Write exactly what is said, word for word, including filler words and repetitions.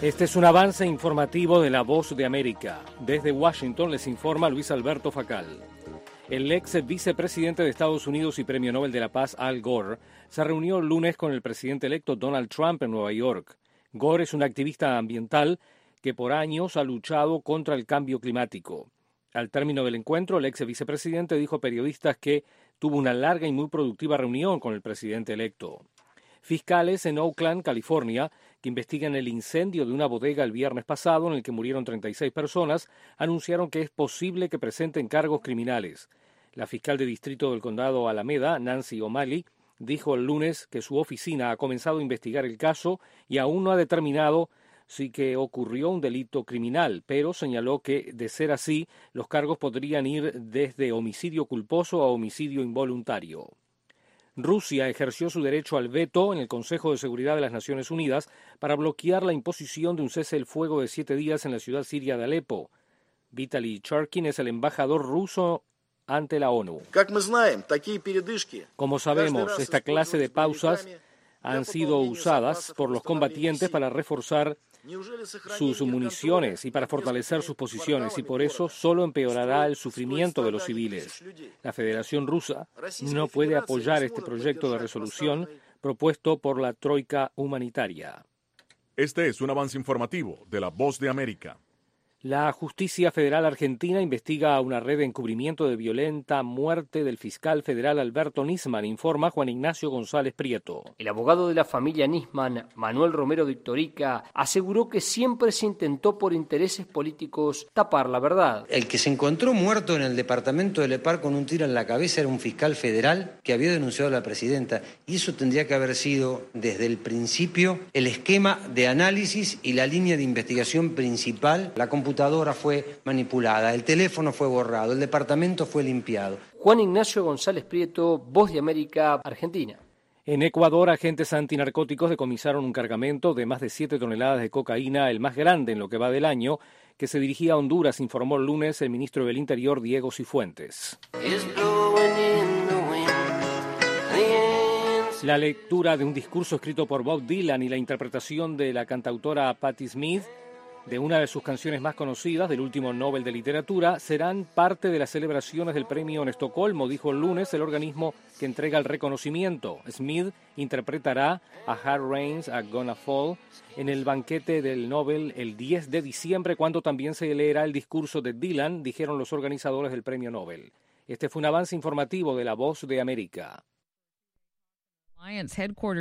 Este es un avance informativo de La Voz de América. Desde Washington les informa Luis Alberto Facal. El ex vicepresidente de Estados Unidos y Premio Nobel de la Paz, Al Gore, se reunió el lunes con el presidente electo Donald Trump en Nueva York. Gore es un activista ambiental que por años ha luchado contra el cambio climático. Al término del encuentro, el ex vicepresidente dijo a periodistas que tuvo una larga y muy productiva reunión con el presidente electo. Fiscales en Oakland, California, que investigan el incendio de una bodega el viernes pasado en el que murieron treinta y seis personas, anunciaron que es posible que presenten cargos criminales. La fiscal de distrito del condado Alameda, Nancy O'Malley, dijo el lunes que su oficina ha comenzado a investigar el caso y aún no ha determinado si que ocurrió un delito criminal, pero señaló que, de ser así, los cargos podrían ir desde homicidio culposo a homicidio involuntario. Rusia ejerció su derecho al veto en el Consejo de Seguridad de las Naciones Unidas para bloquear la imposición de un cese el fuego de siete días en la ciudad siria de Alepo. Vitaly Churkin es el embajador ruso ante la ONU. Como sabemos, esta clase de pausas han sido usadas por los combatientes para reforzar sus municiones y para fortalecer sus posiciones, y por eso solo empeorará el sufrimiento de los civiles. La Federación Rusa no puede apoyar este proyecto de resolución propuesto por la Troika Humanitaria. Este es un avance informativo de La Voz de América. La Justicia Federal Argentina investiga una red de encubrimiento de violenta muerte del fiscal federal Alberto Nisman, informa Juan Ignacio González Prieto. El abogado de la familia Nisman, Manuel Romero de Ictorica, aseguró que siempre se intentó por intereses políticos tapar la verdad. El que se encontró muerto en el departamento de Lepar con un tiro en la cabeza era un fiscal federal que había denunciado a la presidenta, y eso tendría que haber sido desde el principio el esquema de análisis y la línea de investigación principal. La computadora La computadora fue manipulada, el teléfono fue borrado, el departamento fue limpiado. Juan Ignacio González Prieto, Voz de América, Argentina. En Ecuador, agentes antinarcóticos decomisaron un cargamento de más de siete toneladas de cocaína, el más grande en lo que va del año, que se dirigía a Honduras, informó el lunes el ministro del Interior, Diego Cifuentes. La lectura de un discurso escrito por Bob Dylan y la interpretación de la cantautora Patti Smith de una de sus canciones más conocidas, del último Nobel de Literatura, serán parte de las celebraciones del premio en Estocolmo, dijo el lunes el organismo que entrega el reconocimiento. Smith interpretará a Hard Rain's a Gonna Fall en el banquete del Nobel el diez de diciembre, cuando también se leerá el discurso de Dylan, dijeron los organizadores del premio Nobel. Este fue un avance informativo de La Voz de América.